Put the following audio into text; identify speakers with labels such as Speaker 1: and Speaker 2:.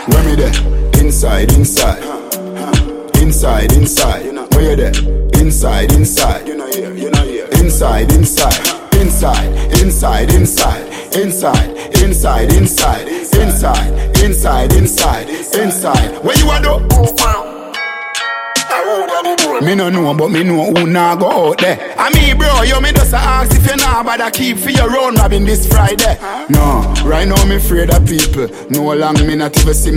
Speaker 1: Where me there? Inside, inside. Inside, inside. Where you there? Inside, inside. Inside, inside. Inside, inside, inside. Inside, inside, inside. Inside, inside, inside. Inside. Where you are though? Me no know, but me know who nah go out there. I mean, bro, you me just ask if you nah bother keep for your own robbing this Friday. No, right now me afraid of people. No long me not even see